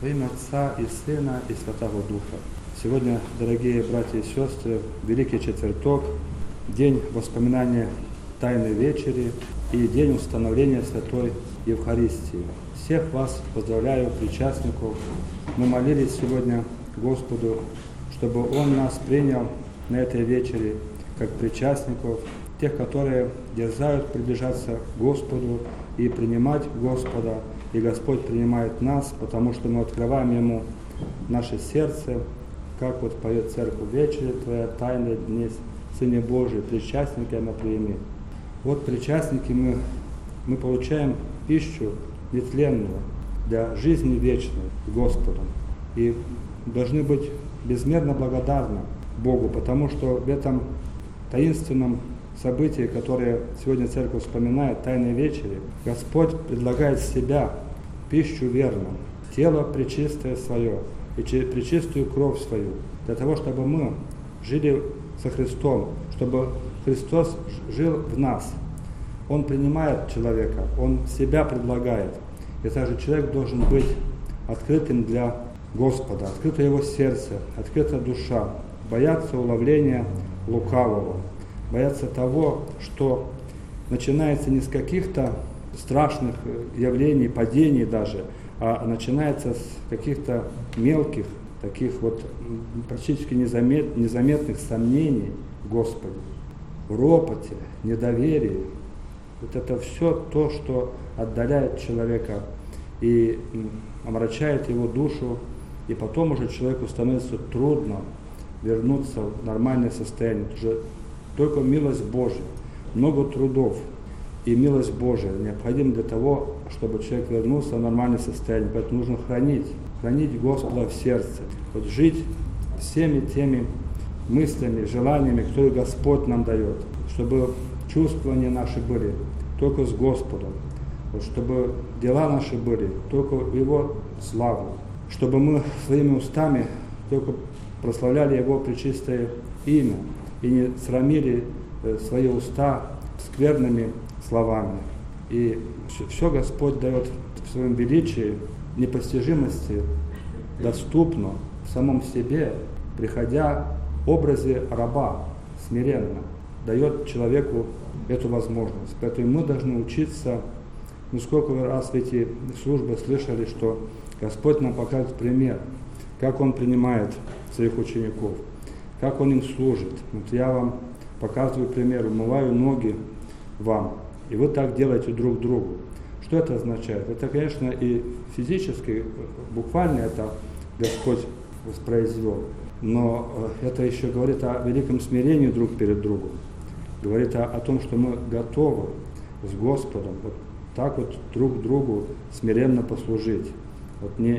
Во имя Отца и Сына и Святого Духа. Сегодня, дорогие братья и сестры, Великий Четверток, день воспоминания Тайной Вечери и день установления Святой Евхаристии. Всех вас поздравляю, причастников. Мы молились сегодня Господу, чтобы Он нас принял на этой вечере как причастников, тех, которые дерзают приближаться к Господу и принимать Господа. И Господь принимает нас, потому что мы открываем Ему наше сердце, как вот поет Церковь: «Вечери Твоя тайная днесь, Сыне Божий, причастники она прими». Вот причастники мы получаем пищу нетленную для жизни вечной с Господом. И должны быть безмерно благодарны Богу, потому что в этом таинственном событии, которое сегодня Церковь вспоминает, Тайной Вечери, Господь предлагает себя, пищу верную, тело пречистое свое и пречистую кровь свою, для того, чтобы мы жили со Христом, чтобы Христос жил в нас. Он принимает человека, Он себя предлагает. И также человек должен быть открытым для Господа, открыто его сердце, открыта душа, бояться уловления лукавого, бояться того, что начинается не с каких-то страшных явлений, падений даже, а начинается с каких-то мелких, таких вот практически незаметных сомнений в Господе, в ропоте, недоверии. Вот это все то, что отдаляет человека и омрачает его душу, и потом уже человеку становится трудно вернуться в нормальное состояние. Уже только милость Божья, много трудов и милость Божья необходима для того, чтобы человек вернулся в нормальное состояние. Поэтому нужно хранить Господа в сердце, вот жить всеми теми мыслями, желаниями, которые Господь нам дает, чтобы чувствования наши были только с Господом, вот, чтобы дела наши были только в Его славу, чтобы мы своими устами только прославляли Его пречистое имя и не срамили свои уста скверными словами. И все Господь дает в своем величии, непостижимости, доступно в самом себе, приходя в образе раба, смиренно, дает человеку эту возможность. Поэтому мы должны учиться. Сколько раз в эти службы слышали, что Господь нам показывает пример, как Он принимает своих учеников, как Он им служит. Вот я вам показываю пример, умываю ноги вам, и вы так делаете друг другу. Что это означает? Это, конечно, и физически, буквально это Господь воспроизвел, но это еще говорит о великом смирении друг перед другом, говорит о том, что мы готовы с Господом вот так вот друг другу смиренно послужить. Вот не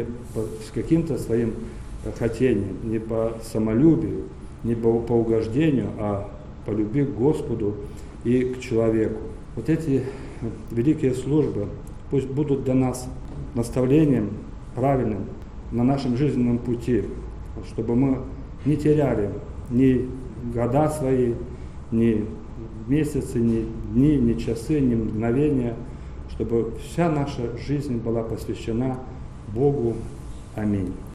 с каким-то своим хотением, не по самолюбию, не по угождению, а по любви к Господу и к человеку. Вот эти великие службы пусть будут для нас наставлением правильным на нашем жизненном пути, чтобы мы не теряли ни года свои, ни месяцы, ни дни, ни часы, ни мгновения, чтобы вся наша жизнь была посвящена Богу. Аминь.